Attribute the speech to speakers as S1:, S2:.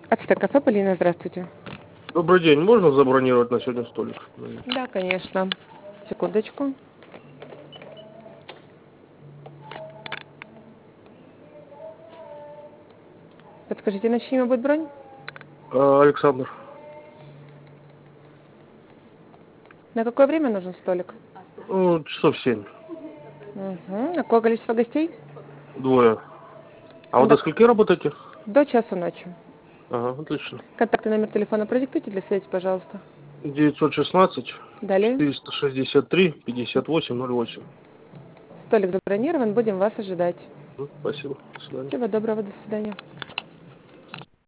S1: Ацтек кафе, Полина, здравствуйте.
S2: Добрый день, можно забронировать на сегодня столик?
S1: Да, конечно. Секундочку. Подскажите, на чье имя будет бронь?
S2: Александр.
S1: На какое время нужен столик?
S2: Ну, часов 7.
S1: Угу. Какое количество гостей?
S2: 2. А вы до скольки работаете?
S1: До часу ночи.
S2: Ага, отлично.
S1: Контактный номер телефона продиктуйте для связи, пожалуйста.
S2: 916
S1: Далее.
S2: 463 5808.
S1: Столик забронирован, будем вас ожидать.
S2: Спасибо. До свидания.
S1: Всего доброго, до свидания.